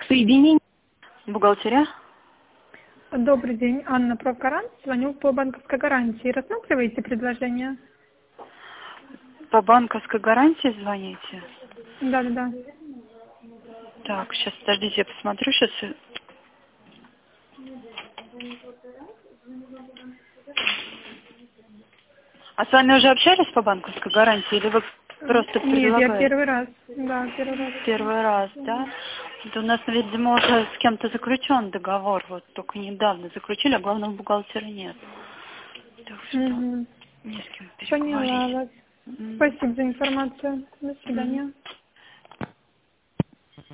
Соединение. Бухгалтерия. Добрый день, Анна Профгарант. Звоню по банковской гарантии. Рассматриваете предложение? По банковской гарантии звоните? Да. Так, сейчас, подождите, я посмотрю сейчас. А с вами уже общались по банковской гарантии, или вы просто Нет, я предлагаете? первый раз. Да, первый раз. Первый раз, да? Это у нас, видимо, уже с кем-то заключен договор, вот только недавно заключили, а главного бухгалтера нет. Так что не с кем Поняла переговорить. вас. Спасибо за информацию. До свидания.